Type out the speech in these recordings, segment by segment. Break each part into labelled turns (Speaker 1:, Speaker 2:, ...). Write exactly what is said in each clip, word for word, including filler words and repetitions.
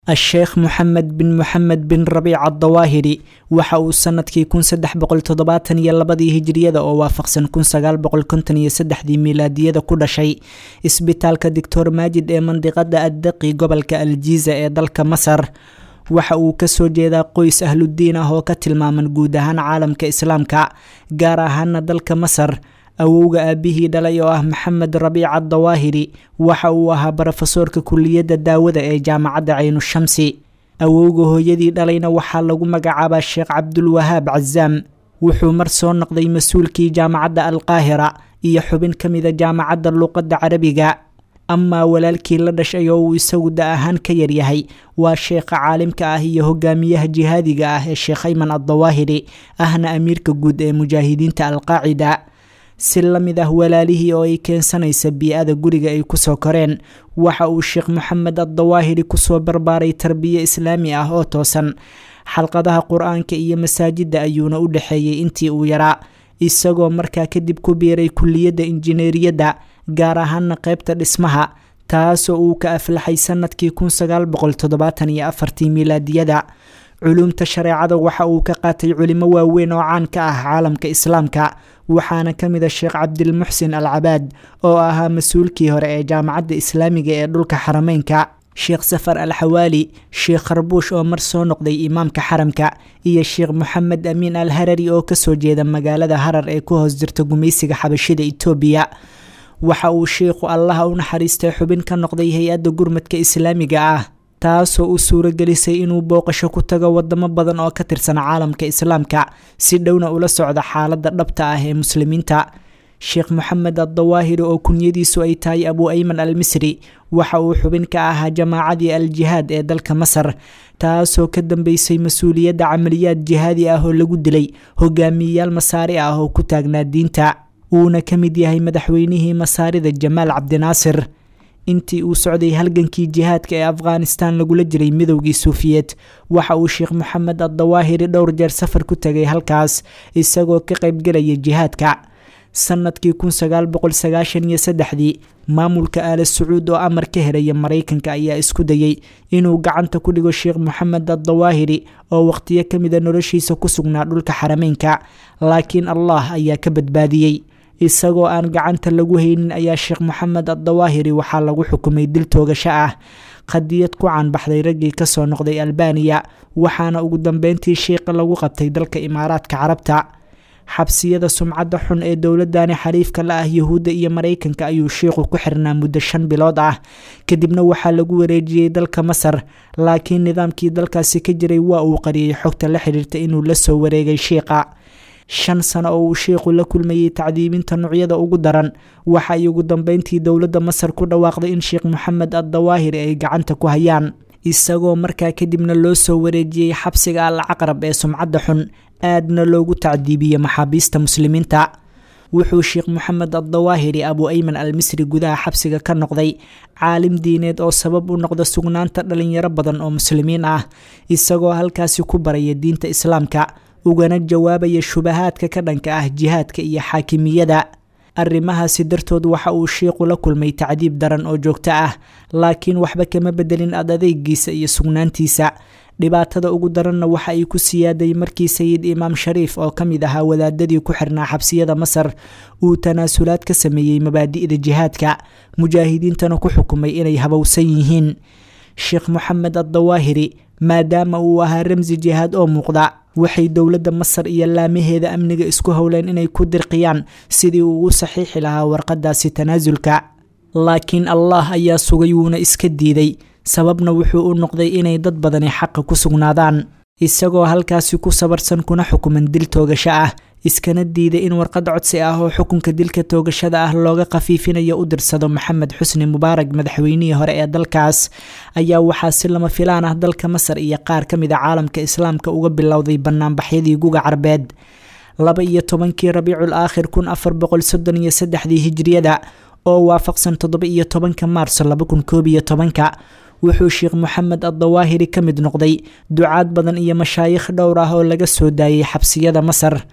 Speaker 1: الشيخ محمد بن محمد بن ربيع الضواهري waxa uu sanadkii kun saddex boqol toddobaatan iyo labadii hijriyada oo waafaqsan kun sagaal boqol konton iyo saddexdii miilaadiyada ku dhashay isbitaalka Doctor Majid ee mandiqada Addaqi gobolka Aljiza ee dalka Masar. waxa uu ka soo jeedaa qoys ahludiin ah oo ka tilmaaman guud ahaan caalamka islaamka gaar ahaan dalka Masar. awowga aabihii dhalay oo ah Maxamed Rabiic Ad-Dawaahiri waxa uu ahaa barofesorka kulliyadda daawada ee jaamacadda Aynu Shamsi. awowga hooyadii dhalayna waxaa lagu magacaabaa Sheekh Cabdul Wahaab Cazaam. wuxuu mar soo noqday mas'uulkii jaamacadda Al-Qaahira iyo xubin ka mid ah jaamacadda luqadda Carabiga. ama walaalkii la dhashay oo uu isagu da ahaan ka yar yahay waa sheekha caalimka ah iyo hogaamiyaha jihaadiga ah ee Sheekh Ayman Ad-Dawaahiri ahna amiirka guud ee mujaahidiinta Al-Qaacida. si lamid ah walaalihii oo ay keensanaysa bii'ada guriga ay ku soo koreen waxa uu Sheekh Maxamed Ad-Dawaahiri ku soo barbaaray tarbiya islaami ah oo toosan. xalqadaha quraanka iyo masaajidda ayuuna u dhaxeeyay intii uu yaraa isagoo markaa kadib ku biiray kulliyadda injineeriyadda gaar ahaan qaybta dhismaha taasoo uu ka aflaxay sanadkii kun sagaal boqol toddobaatan iyo afartii miilaadiyada. علومta shareecada waxa uu ka qaatay culimo waaweyn oo caan ka ah caalamka islaamka waxaana kamid ah Sheekh Cabdul Muhsin Al-Abaad oo ahaa mas'uulkii hore ee jaamacadda islaamiga ee dhulka Xarameynka, Sheekh Safar Al-Hawali, Sheekh Kharbush oo mar soo noqday imaamka xaramka iyo Sheekh Muhammad Amin Al-Harari oo ka soo jeeda magaalada Harar ee ku hoos jirta gumaysiga Xabashida Itoobiya. waxa uu sheekhu Allah u naxariistay xubin ka noqday hay'adda gurmadka islaamiga ah taasoo u suuragelisay inuu booqasho ku tago wadamo badan oo ka tirsan caalamka islaamka si dhowna ula socda xaaladda dhabta ah ee muslimiinta. Sheekh Maxamed Ad-Dawaahiri oo kunyadiisu ay tahay Abu Ayman Al-Misri waxa uu xubin ka ahaa jamaacadii Al-Jihaad ee dalka Masar taasoo ka dambeysay mas'uuliyadda camaliyaad jihaadi ah oo lagu dilay hogaamiyayaal masaari ah oo ku taagnaa diinta uuna ka mid yahay madaxweynihii masaarida Jamaal Cabdinaasir. intii uu socday halgankii jihaadka ee Afghanistan lagula jiray midowgii Suufiyeed waxa uu Sheekh Maxamed Ad-Dawaahiri dhowr jeer safar ku tagay halkaas isagoo ka qayb galaya jihaadka. sanadkii kun sagaal boqol sagaashan iyo saddexdii maamulka Aal Sacuud oo amar ka helay Mareykanka ayaa isku dayay inuu gacanta ku dhigo Sheekh Maxamed Ad-Dawaahiri oo waqtiyo kamid ah noloshiisa ku sugnaa dhulka Xarameynka laakiin Allah ayaa ka badbaadiyay. isagoo aan gacanta lagu haynin ayaa Sheekh Maxamed Ad-Dawaahiri waxaa lagu xukumay dil toogasho ah qadiyad ku caan baxday raggii ka soo noqday Albania waxaana ugu dambeyntii sheekha lagu qabtay dalka Imaaraadka Carabta. xabsiyada sumcadda xun ee dowladani xariifka la ah Yahuudda iyo Mareykanka ayuu sheekhu ku xirnaa muddo shan bilood ah kadibna waxaa lagu wareejiyay dalka Masar laakiin nidaamkii dalkaasi ka jiray waa uu qariyay xogta la xiriirta inuu la soo wareegay sheekha. shan sano oo uu sheekhu la kulmayay tacdiibinta noocyada ugu daran waxa ay ugu dambeyntii dowladda Masar ku dhawaaqday in Sheekh Maxamed Ad-Dawaahiri ay gacanta ku hayaan isagoo markaa kadibna loo soo wareejiyay xabsiga Al-Aqrab ee sumcadda xun aadna loogu tacdiibiyay maxaabiista muslimiinta. wuxuu Sheekh Maxamed Ad-Dawaahiri Abu Ayman Al-Misri gudaha xabsiga ka noqday caalim diineed oo sabab u noqda sugnaanta dhalinyaro badan oo muslimiin ah isagoo halkaasi ku baraya diinta islaamka ugana jawaabaya shubahaadka ka dhanka ah jihaadka iyo xaakimiyada. arrimahaasi dartood waxa uu sheekhu la kulmay tacdiib daran oo joogto ah laakiin waxba kama bedelin adadaygiisa iyo sugnaantiisa. dhibaatada ugu daranna waxa ay ku siyaaday markii Sayid Imaam Shariif oo ka mid ahaa wadaadadii ku xirnaa xabsiyada Masar uu tanaasulaad ka sameeyay mabaadi'da jihaadka mujaahidiintana ku xukumay inay habowsan yihiin. Sheekh Maxamed Ad-Dawaahiri maadaama uu ahaa ramsi jihaad oo muuqda waxay dowladda Masar iyo laamaheeda amniga isku howleen inay ku dirqiyaan sidii uu u saxiixi lahaa warqadaasi tanaasulka laakiin Allah ayaa sugay wuuna iska diiday sababna wuxuu u noqday inay dad badani xaq ku sugnaadaan isagoo halkaasi ku sabarsan kuna xukuman dil toogasho ah iskana diiday in warqad codsi ah oo xukunka dilka toogashada ah looga qafiifinayo u dirsado Maxamed Xusni Mubaarak madaxweynihii hore ee dalkaas ayaa waxaa si lama filaan ah dalka Masar iyo qaar ka mid ah caalamka islaamka uga bilowday banaanbaxyadii guga Carbeed. laba iyo tobankii Rabiicul Aakhir kun afar boqol soddon iyo saddexdii hijriyada oo waafaqsan toddoba iyo tobanka Maarso laba kun koob iyo tobanka wuxuu Sheekh Maxamed Ad-Dawaahiri ka mid noqday ducaad badan iyo mashaayikh dhowr ah oo laga soo daayay xabsiyada Masar.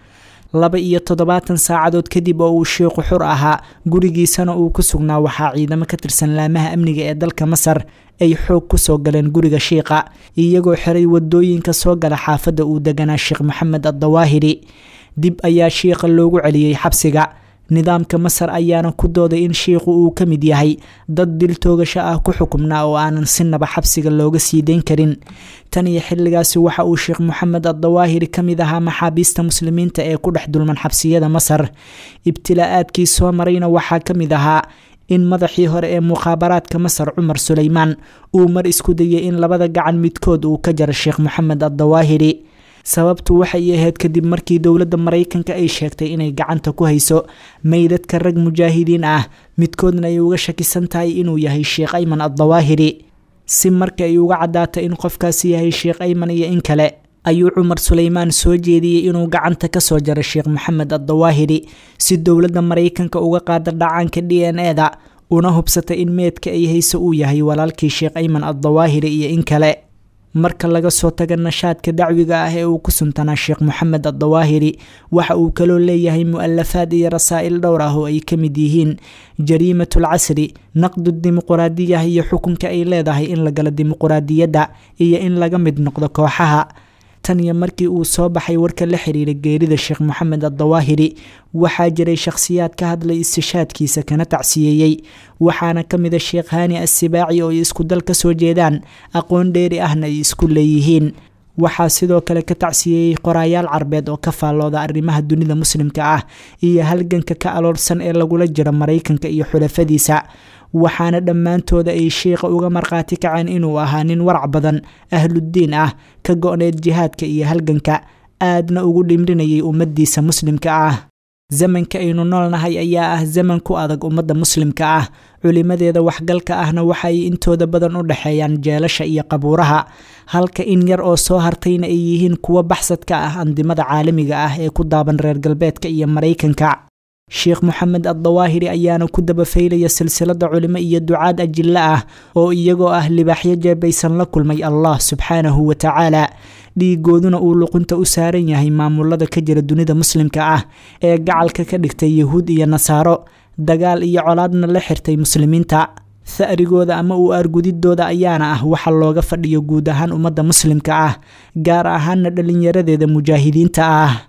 Speaker 1: laba iyo toddobaatan saacadood kadib oo uu sheekhu xur ahaa gurigiisana uu ku sugnaa waxaa ciidamo ka tirsan laamaha amniga ee dalka Masar ay xoog ku soo galeen guriga sheekha iyagoo xiray wadooyinka soo gala xaafadda uu deganaa Sheekh Mohamed Al-Dawaahiri. dib ayaa sheekha loogu celiyay xabsiga. nidaamka Masar ayaana ku dooday in sheekhu uu ka mid yahay dad dil toogasho ah ku xukumnaa oo aanan sinaba xabsiga looga sii deyn karin. tan iyo xilligaasi waxa uu Sheekh Mohamed Al-Dawaahiri ka mid ahaa maxaabiista muslimiinta ee ku dhex dulman xabsiyada Masar. ibtilaa'aadkii soo marayna waxaa ka mid ahaa in madaxii hore ee mukhaabaraadka Masar Cumar Suleymaan uu mar isku dayay in labada gacan midkood uu ka jaro Sheekh Mohamed Al-Dawaahiri. sababtu waxay ahayd kadib markii dowladda Mareykanka ay sheegtay inay gacanta ku hayso meydadka rag mujaahidiin ah midkoodna ay uga shakisan tahay inuu yahay Sheekh Ayman Al-Dawaahiri. si marka ay uga cadaato in qofkaasi yahay Sheekh Ayman iyo in kale ayuu Cumar Suleymaan soo jeediyay inuu gacanta ka soo jaro Sheekh Mohamed Al-Dawaahiri si dowladda Mareykanka uga qaado dhacaanka D N A da una hubsata in meedka ay hayso uu yahay walaalkii Sheekh Ayman Al-Dawaahiri iyo in kale. marka laga soo tago nashaadka dacwiga ah ee uu ku suntanaa Sheekh Mohamed Al-Dawaahiri waxa uu kaloo leeyahay mu'alafaad iyo rasaa'il dhowr ah oo ay ka mid yihiin jariimatul casri, naqdu dimuqraadiyah iyo xukunka ay leedahay in la galo dimuqraadiyadda iyo in laga mid noqdo kooxaha. tan iyo markii uu soo baxay warka la xiriira geerida Sheekh Mohamed Al-Dawaahiri waxaa jiray shakhsiyaad ka hadlay istishaadkiisa kana tacsiyeeyay waxaana ka mid ah Sheekh Hani As-Sibaaci oo isku dal ka soo jeedaan aqoon dheeri ahna ay isku leeyihiin. waxaa sidoo kale ka tacsiyeeyay qoraayaal carbeed oo ka faallooda arrimaha dunida muslimka ah iyo halganka ka aloorsan ee lagula jiro Mareykanka iyo xulafadiisa. waxaana dhammaantooda ay sheekha uga marqaati kaceen inuu ahaa nin warac badan, ahludiin ah, ka go'need jihaadka iyo halganka, aadna ugu dhimrinayay ummadiisa muslimka ah. zamanka aynu noolnahay ayaa ah zaman ku adag ummadda muslimka ah. culimadeeda waxgalka ahna waxay intooda badan u dhaxeeyaan jeelasha iyo qabuuraha, halka in yar oo soo hartayna ay yihiin kuwa baxsad ka ah andimada caalamiga ah ee ku daaban reer galbeedka iyo Mareykanka. Sheekh Mohamed Al-Dawaahiri ayaana ku daba faylaya silsilada culimo iyo ducaad ajilla ah oo iyagoo ah libaaxyo jeebaysan la kulmay Allah subxaanahu wa tacaala, dhiigooduna uu luqunta u saaran yahay maamulada ka jira dunida muslimka ah ee gacalka ka dhigtay yahuud iyo nasaaro, dagaal iyo colaadna la xirtay muslimiinta. tha'rigooda ama u argudidooda ayaana ah waxa looga fadhiyo guud ahaan ummadda muslimka ah, gaar ahaanna dhalinyaradeeda mujaahidiinta ah.